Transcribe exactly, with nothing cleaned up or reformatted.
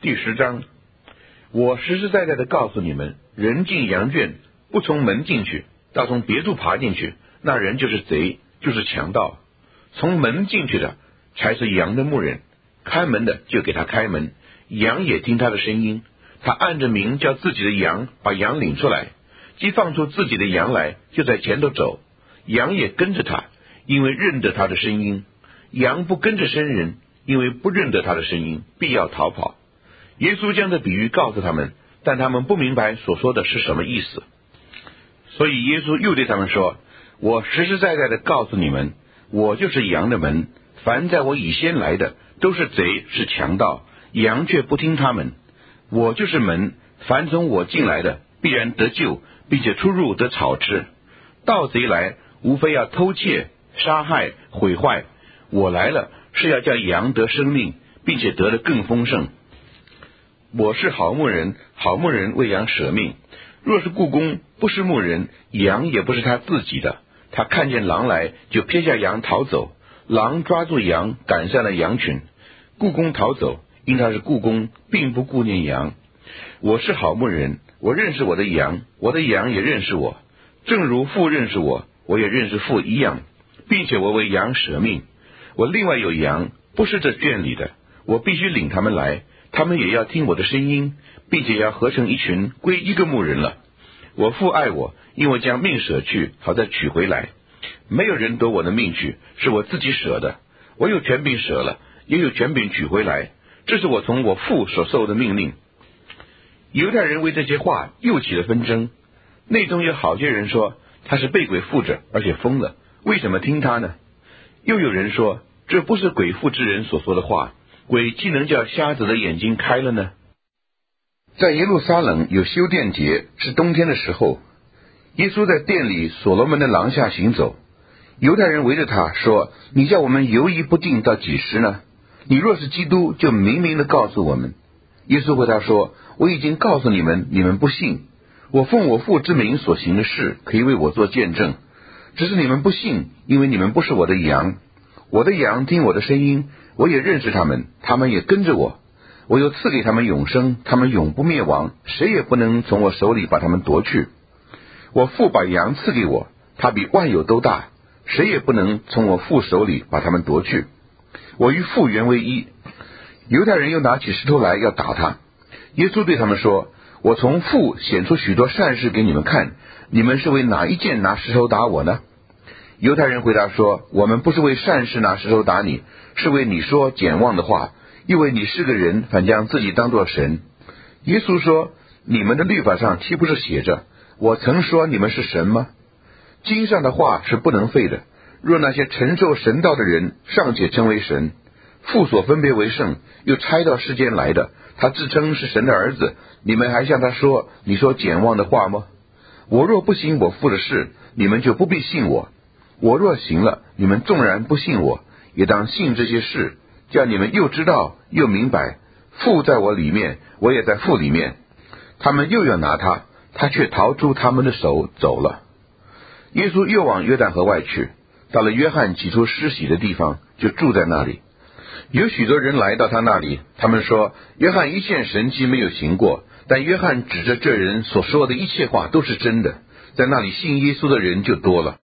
第十章，我实实在在的告诉你们，人进羊圈不从门进去，倒从别处爬进去，那人就是贼，就是强盗。从门进去的才是羊的牧人，看门的就给他开门，羊也听他的声音。他按着名叫自己的羊，把羊领出来，既放出自己的羊来，就在前头走，羊也跟着他，因为认得他的声音。羊不跟着生人，因为不认得他的声音，必要逃跑。耶稣将这比喻告诉他们，但他们不明白所说的是什么意思。所以耶稣又对他们说，我实实在在的告诉你们，我就是羊的门，凡在我以先来的都是贼，是强盗，羊却不听他们。我就是门，凡从我进来的必然得救，并且出入得草吃。盗贼来，无非要偷窃、杀害、毁坏。我来了，是要叫羊得生命，并且得的更丰盛。我是好牧人，好牧人为羊舍命。若是雇工不是牧人，羊也不是他自己的。他看见狼来，就撇下羊逃走。狼抓住羊，赶散了羊群。雇工逃走，因他是雇工，并不顾念羊。我是好牧人，我认识我的羊，我的羊也认识我。正如父认识我，我也认识父一样，并且我为羊舍命。我另外有羊，不是这圈里的，我必须领他们来，他们也要听我的声音，并且要合成一群，归一个牧人了。我父爱我，因为将命舍去，好再取回来。没有人夺我的命去，是我自己舍的。我有权柄舍了，也有权柄取回来，这是我从我父所受的命令。犹太人为这些话又起了纷争，内中有好些人说，他是被鬼附着，而且疯了，为什么听他呢？又有人说，这不是鬼附之人所说的话，鬼既能叫瞎子的眼睛开了呢？在耶路撒冷有修殿节，是冬天的时候，耶稣在殿里所罗门的廊下行走，犹太人围着他说，你叫我们犹疑不定到几时呢？你若是基督，就明明的告诉我们。耶稣回答说，我已经告诉你们，你们不信。我奉我父之名所行的事，可以为我做见证，只是你们不信，因为你们不是我的羊。我的羊听我的声音，我也认识他们，他们也跟着我。我又赐给他们永生，他们永不灭亡，谁也不能从我手里把他们夺去。我父把羊赐给我，他比万有都大，谁也不能从我父手里把他们夺去。我与父原为一。犹太人又拿起石头来要打他。耶稣对他们说，我从父显出许多善事给你们看，你们是为哪一件拿石头打我呢？犹太人回答说，我们不是为善事拿石头打你，是为你说简妄的话，因为你是个人，反将自己当作神。耶稣说，你们的律法上岂不是写着，我曾说你们是神吗？经上的话是不能废的。若那些承受神道的人尚且称为神，父所分别为圣，又差到世间来的，他自称是神的儿子，你们还向他说，你说简妄的话吗？我若不行我父的事，你们就不必信我。我若行了，你们纵然不信我，也当信这些事，叫你们又知道又明白，父在我里面，我也在父里面。他们又要拿他，他却逃出他们的手走了。耶稣又往约旦河外去，到了约翰起初施洗的地方，就住在那里。有许多人来到他那里，他们说，约翰一件神迹没有行过，但约翰指着这人所说的一切话都是真的，在那里信耶稣的人就多了。